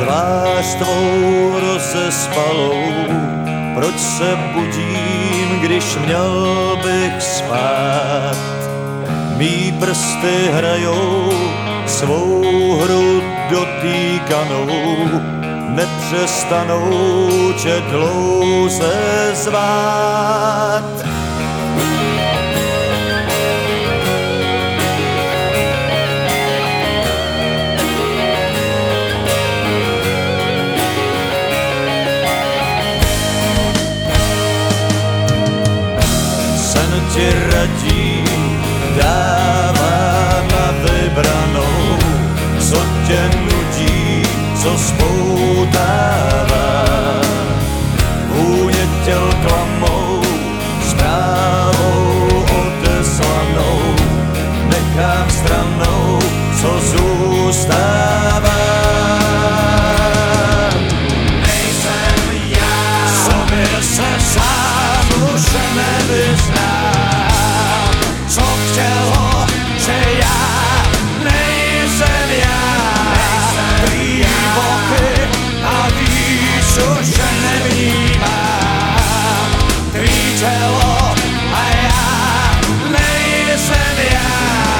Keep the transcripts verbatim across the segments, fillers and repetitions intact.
tvář tvou rozespalou, proč se budím, když měl bych spát. Mí prsty hrajou svou hru dotýkanou, nepřestanou tě dlouze zvát. Sen ti radí, dává na vybranou, co tě nudí, co spoutává. Vůně těl klamou, zprávou odeslanou, nechám stranou, co zůstává. Nejsem já, sobě se sám už nevyznám, co chtělo, že já nejsem já. Tvý boky a víš, už nevnímám. Tvý tělo a já nejsem já.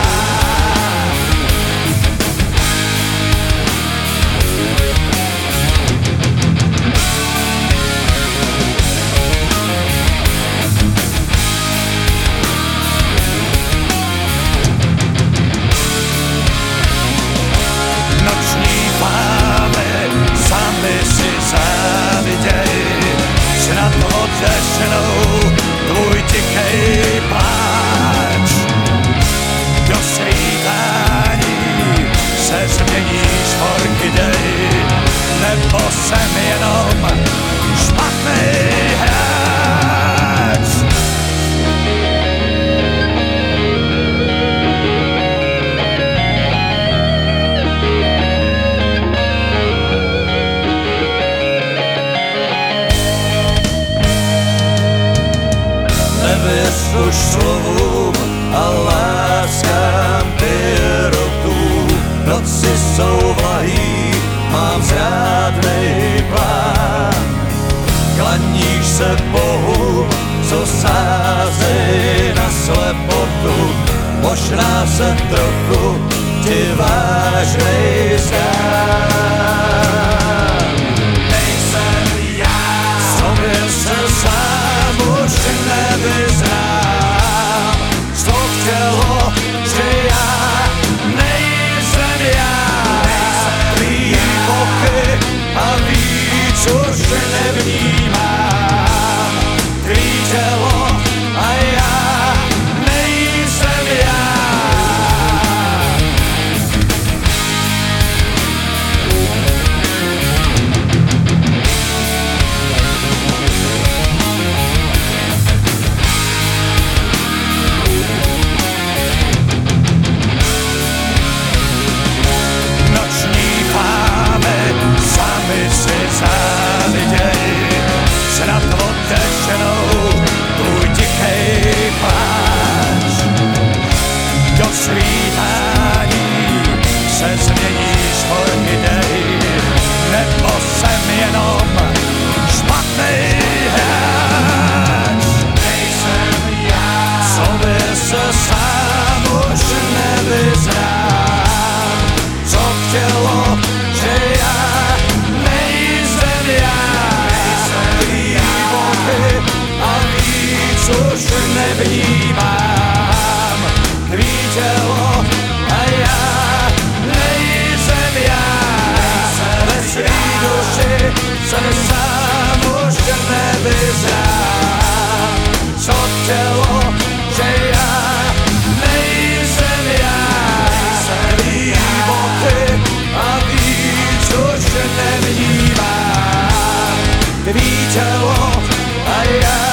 Snad odešnou tvůj tichej pláč. Do svítání se změníš v orchidej, nebo jsem jenom špatnej hráč. Nevěř už slovům a láskám pirotů. Noci jsou vlahý, mám zrádnej plán. Klaníš se Bohu, co sázej na slepotu. Možná se trochu ti vážnej zdám. Nejsem já, sobě se sám už nevyznám. Co chtělo, že já nejsem já. Tvý boky a víc už nevnímám. Tvý tělo a já nejsem já. Snad odešnou tvůj tichej pláč. Do svítání se změníš v orchidej, nebo jsem jenom špatnej hráč. Nejsem já, sobě se sám už nevyznám. Co chtělo, že já nejsem já. A víc už nevnímám. Tvý tělo a já nejsem já. Ve svý duši se sám už nevyznám. Co tělo, že já nejsem já. Tvý boky a víc už nevnímám. Tvý tělo a já